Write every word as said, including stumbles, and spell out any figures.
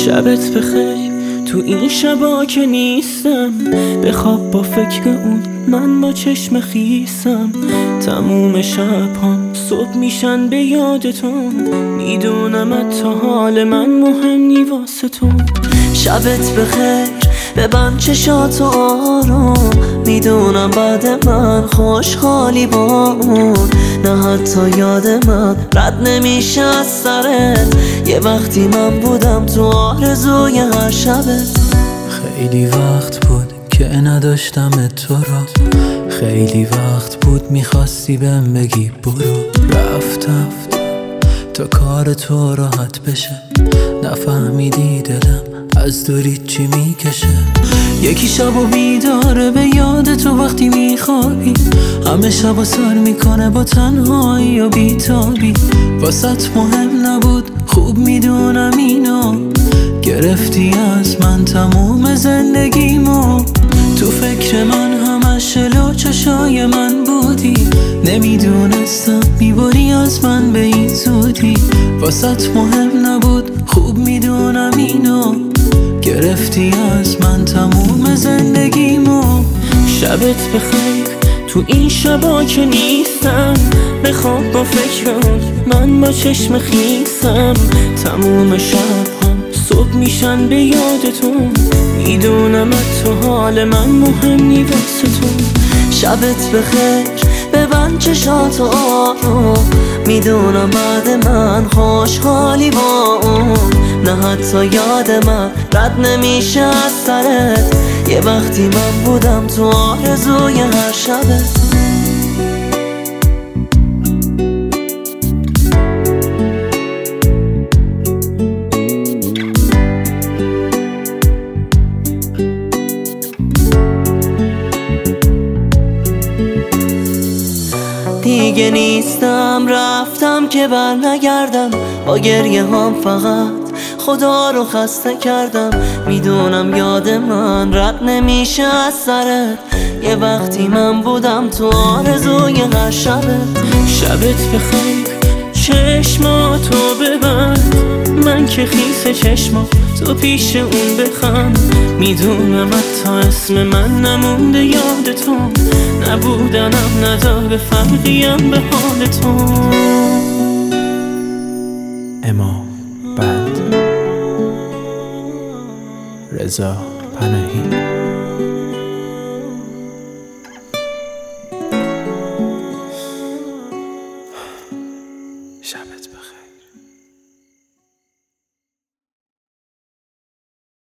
شبت بخیر تو این شبا که نیستم، بخواب با فکر اون من با چشم خیسم. تموم شب‌هام صبح میشن به یاد تو، میدونم حتی حال من مهم نی واسه تو. شبت بخیر ببند چشاتو آروم، میدونم بعد من خوشحالی با اون. نه حتی یاد من رد نمیشه از سرت، یه وقتی من بودم تو آرزوی هر شبت. خیلی وقت بود که نداشتم تو را، خیلی وقت بود میخواستی بهم بگی برو. رفتم تا کار تو راحت بشه، نفهمیدی دلم از دوری چی میکشه. یکی شبو بیداره به یاد تو وقتی میخوابی، همه شبو سر میکنه با تنهایی و بیتابی. واسط مهم نبود خوب میدونم اینو، گرفتی از من تموم زندگیمو. تو فکر من همش لو چشای من بودی، نمیدونستم میبری از من به این زودی. واسط مهم نبود خوب میدونم اینو، گرفتی از من تموم زندگیمو. شبت بخیر تو این شبا که نیستم، بخواب با فکر اون من با چشم خیسم. تموم شب‌هام صبح میشن به یاد تو، میدونم حتی حال من مهم نی واسه تو. شبت بخیر ببند چشاتو آروم، میدونم بعد من خوشحالی با اون. نه حتی یاد من رد نمیشه از سرت، یه وقتی من بودم تو آرزوی هر شبت. دیگه نیستم رفتم که بر نگردم، با گریه هم فقط خدا رو خسته کردم. میدونم یاد من رد نمیشه از سرت، یه وقتی من بودم تو آرزوی هر شبت. شبت بخیر چشماتو ببند، من که خیس چشما تو پیش اون بخند. میدونم حتی اسم من نمونده یاد تو، نبودنم نداره فرقیم به حال تو. امام بند رضا پناهی. شبت بخیر.